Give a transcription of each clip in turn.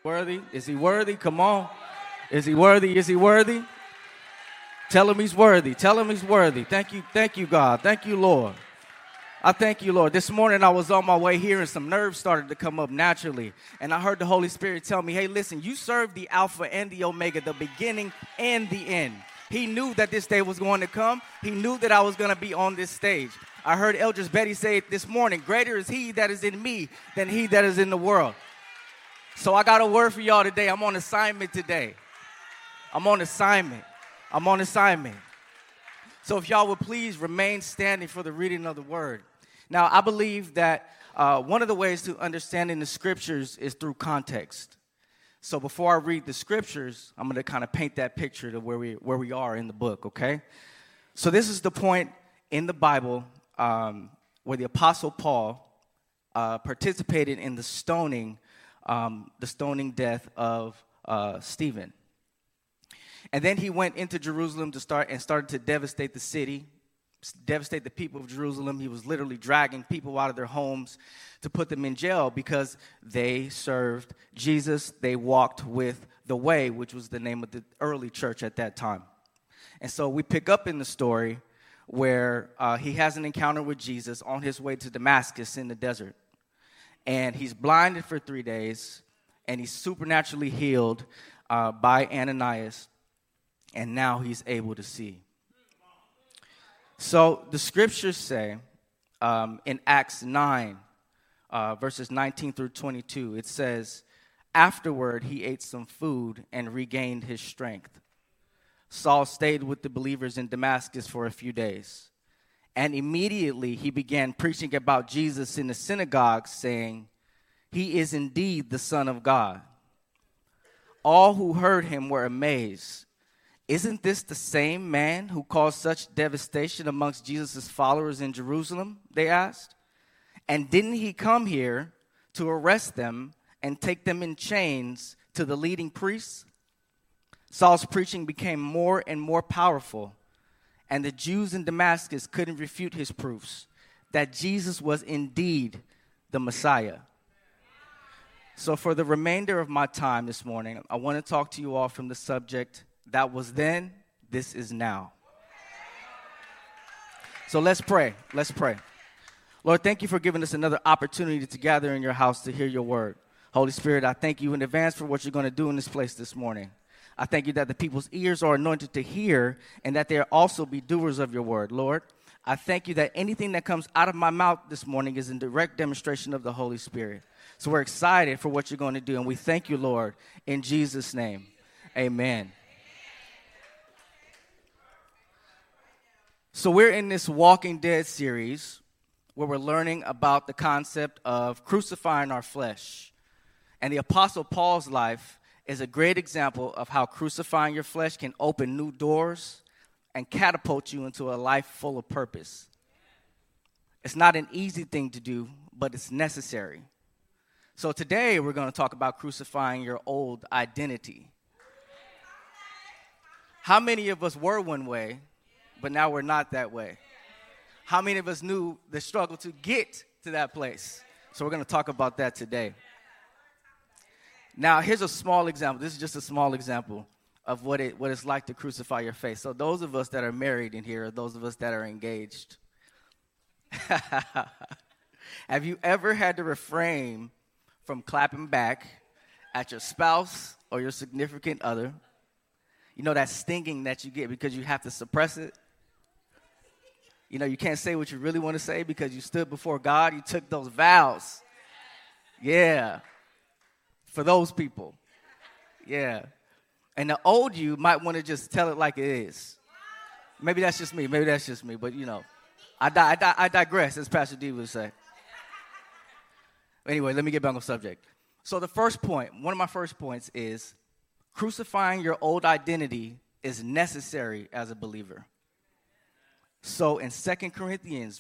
Worthy? Is he worthy? Come on. Is he worthy? Is he worthy? Tell him he's worthy. Tell him he's worthy. Thank you, God. Thank you, Lord. I thank you, Lord. This morning I was on my way here and some nerves started to come up naturally. And I heard the Holy Spirit tell me, hey, listen, you serve the Alpha and the Omega, the beginning and the end. He knew that this day was going to come. He knew that I was going to be on this stage. I heard Eldridge Betty say it this morning, greater is he that is in me than he that is in the world. So I got a word for y'all today. I'm on assignment today. I'm on assignment. So if y'all would please remain standing for the reading of the word. Now, I believe that one of the ways to understanding the scriptures is through context. So before I read the scriptures, I'm going to kind of paint that picture to where we are in the book, okay? So this is the point in the Bible where the Apostle Paul participated in the stoning death of Stephen. And then he went into Jerusalem started to devastate the city, devastate the people of Jerusalem. He was literally dragging people out of their homes to put them in jail because they served Jesus. They walked with the way, which was the name of the early church at that time. And so we pick up in the story where he has an encounter with Jesus on his way to Damascus in the desert. And he's blinded for 3 days, and he's supernaturally healed by Ananias, and now he's able to see. So the scriptures say in Acts 9, verses 19 through 22, it says, afterward he ate some food and regained his strength. Saul stayed with the believers in Damascus for a few days. And immediately he began preaching about Jesus in the synagogue, saying, he is indeed the Son of God. All who heard him were amazed. Isn't this the same man who caused such devastation amongst Jesus' followers in Jerusalem? They asked. And didn't he come here to arrest them and take them in chains to the leading priests? Saul's preaching became more and more powerful, and the Jews in Damascus couldn't refute his proofs that Jesus was indeed the Messiah. So for the remainder of my time this morning, I want to talk to you all from the subject, that was then, this is now. So let's pray. Let's pray. Lord, thank you for giving us another opportunity to gather in your house to hear your word. Holy Spirit, I thank you in advance for what you're going to do in this place this morning. I thank you that the people's ears are anointed to hear and that they also be doers of your word. Lord, I thank you that anything that comes out of my mouth this morning is in direct demonstration of the Holy Spirit. So we're excited for what you're going to do, and we thank you, Lord, in Jesus' name. Amen. So we're in this Walking Dead series where we're learning about the concept of crucifying our flesh. And the Apostle Paul's life is a great example of how crucifying your flesh can open new doors and catapult you into a life full of purpose. It's not an easy thing to do, but it's necessary. So today we're going to talk about crucifying your old identity. How many of us were one way, but now we're not that way? How many of us knew the struggle to get to that place? So we're going to talk about that today. Now, here's a small example. This is just a small example of what it's like to crucify your faith. So those of us that are married in here, those of us that are engaged, have you ever had to refrain from clapping back at your spouse or your significant other? You know that stinging that you get because you have to suppress it? You know, you can't say what you really want to say because you stood before God. You took those vows. Yeah. For those people. Yeah. And the old you might want to just tell it like it is. Maybe that's just me. But, you know, I digress, as Pastor D would say. Anyway, let me get back on subject. So the first point, one of my first points is crucifying your old identity is necessary as a believer. So in 2 Corinthians,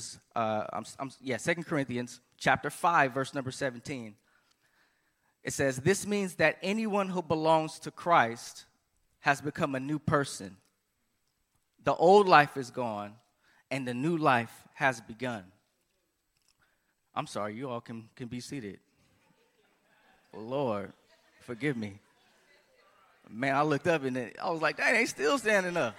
2 Corinthians chapter 5, verse number 17, it says, this means that anyone who belongs to Christ has become a new person. The old life is gone, and the new life has begun. I'm sorry, you all can be seated. Lord, Forgive me. Man, I looked up and I was like, dang, they still standing up.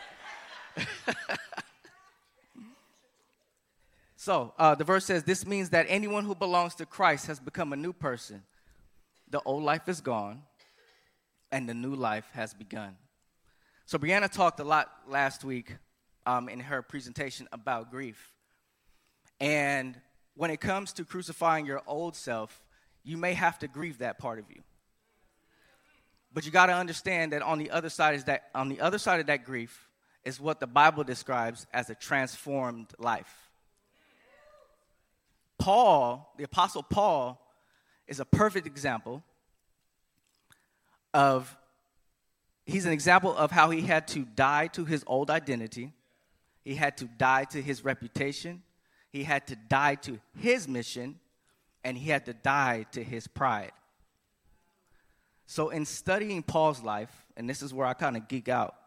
So the verse says, this means that anyone who belongs to Christ has become a new person. The old life is gone, and the new life has begun. So Brianna talked a lot last week in her presentation about grief. And when it comes to crucifying your old self, you may have to grieve that part of you. But you got to understand that on the other side of that grief is what the Bible describes as a transformed life. Paul, the Apostle Paul, is a perfect example of, he's an example of how he had to die to his old identity. He had to die to his reputation. He had to die to his mission. And he had to die to his pride. So in studying Paul's life, and this is where I kind of geek out,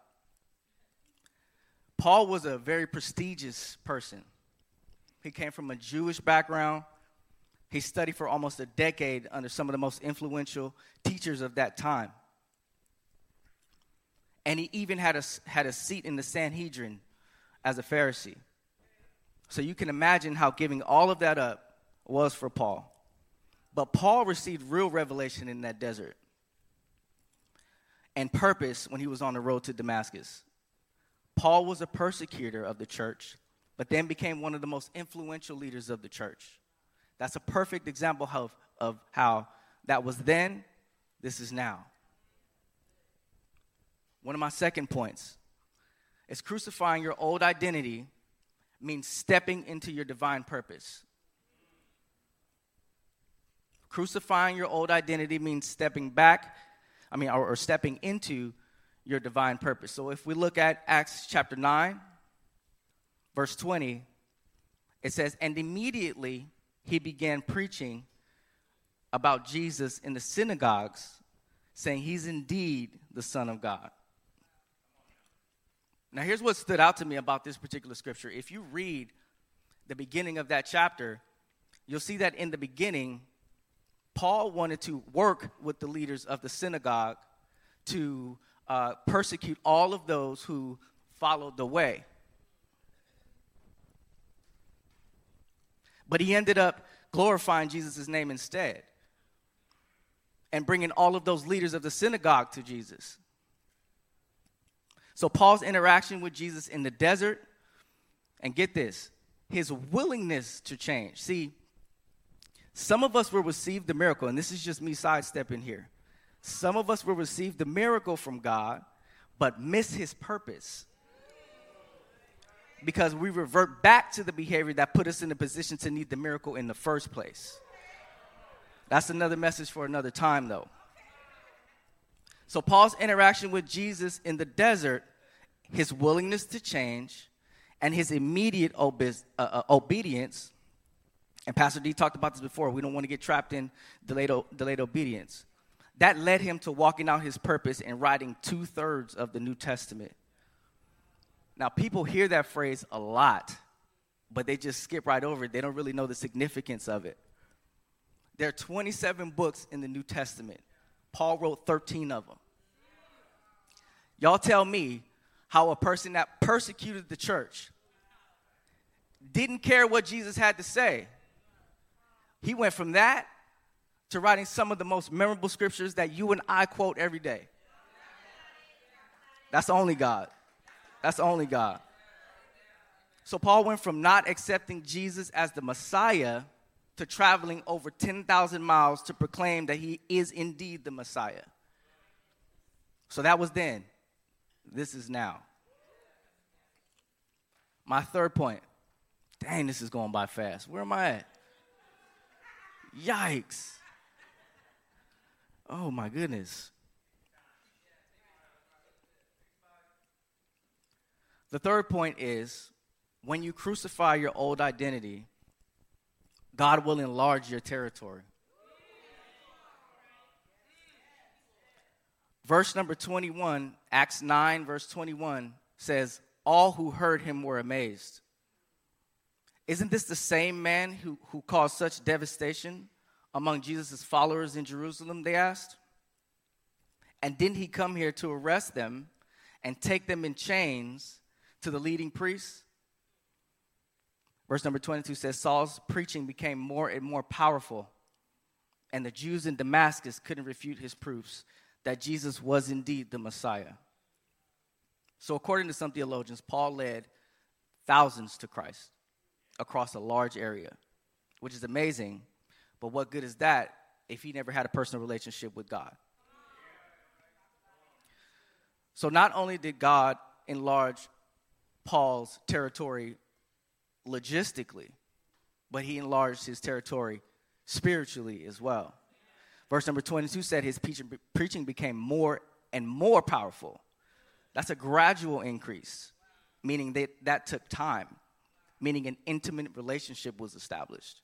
Paul was a very prestigious person. He came from a Jewish background. He studied for almost a decade under some of the most influential teachers of that time. And he even had a seat in the Sanhedrin as a Pharisee. So you can imagine how giving all of that up was for Paul. But Paul received real revelation in that desert and purpose when he was on the road to Damascus. Paul was a persecutor of the church, but then became one of the most influential leaders of the church. That's a perfect example of how that was then, this is now. One of my second points is crucifying your old identity means stepping into your divine purpose. Crucifying your old identity means stepping into your divine purpose. So if we look at Acts chapter 9, verse 20, it says, and immediately he began preaching about Jesus in the synagogues, saying he's indeed the Son of God. Now here's what stood out to me about this particular scripture. If you read the beginning of that chapter, you'll see that in the beginning, Paul wanted to work with the leaders of the synagogue to persecute all of those who followed the way. But he ended up glorifying Jesus' name instead and bringing all of those leaders of the synagogue to Jesus. So Paul's interaction with Jesus in the desert, and get this, his willingness to change. See, some of us will receive the miracle, and this is just me sidestepping here. Some of us will receive the miracle from God, but miss his purpose. Because we revert back to the behavior that put us in a position to need the miracle in the first place. That's another message for another time, though. So Paul's interaction with Jesus in the desert, his willingness to change, and his immediate obedience, and Pastor D talked about this before, we don't want to get trapped in delayed obedience. That led him to walking out his purpose and writing 2/3 of the New Testament. Now, people hear that phrase a lot, but they just skip right over it. They don't really know the significance of it. There are 27 books in the New Testament. Paul wrote 13 of them. Y'all tell me how a person that persecuted the church didn't care what Jesus had to say. He went from that to writing some of the most memorable scriptures that you and I quote every day. That's only God. That's only God. So Paul went from not accepting Jesus as the Messiah to traveling over 10,000 miles to proclaim that he is indeed the Messiah. So that was then. This is now. My third point. Dang, this is going by fast. Where am I at? Yikes. Oh, my goodness. The third point is, when you crucify your old identity, God will enlarge your territory. Verse number 21, Acts 9, verse 21, says, all who heard him were amazed. Isn't this the same man who caused such devastation among Jesus' followers in Jerusalem, they asked? And didn't he come here to arrest them and take them in chains to the leading priests? Verse number 22 says, Saul's preaching became more and more powerful, and the Jews in Damascus couldn't refute his proofs that Jesus was indeed the Messiah. So according to some theologians, Paul led thousands to Christ across a large area, which is amazing, but what good is that if he never had a personal relationship with God? So not only did God enlarge Paul's territory logistically, but he enlarged his territory spiritually as well. Verse number 22 said his preaching became more and more powerful. That's a gradual increase, meaning that took time, meaning an intimate relationship was established.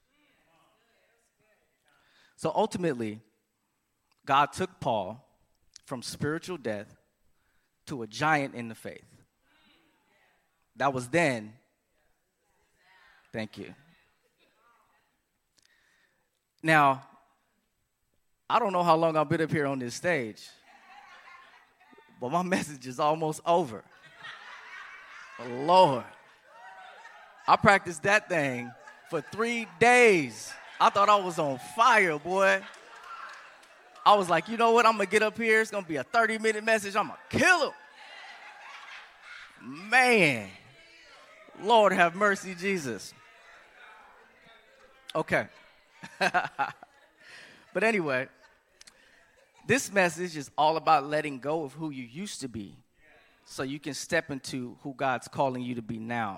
So ultimately, God took Paul from spiritual death to a giant in the faith. That was then. Thank you. Now, I don't know how long I've been up here on this stage, but my message is almost over. Lord, I practiced that thing for 3 days. I thought I was on fire, boy. I was like, you know what? I'm going to get up here. It's going to be a 30-minute message. I'm going to kill him. Man, Lord have mercy, Jesus. Okay. But anyway, this message is all about letting go of who you used to be so you can step into who God's calling you to be now.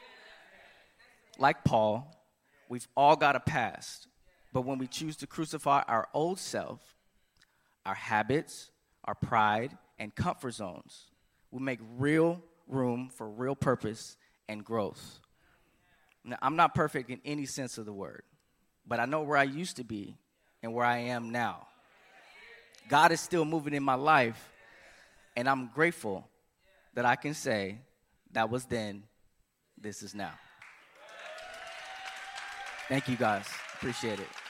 Like Paul, we've all got a past, but when we choose to crucify our old self, our habits, our pride, and comfort zones, we make real room for real purpose and growth. Now, I'm not perfect in any sense of the word, but I know where I used to be and where I am now. God is still moving in my life, and I'm grateful that I can say that was then, this is now. Thank you, guys. Appreciate it.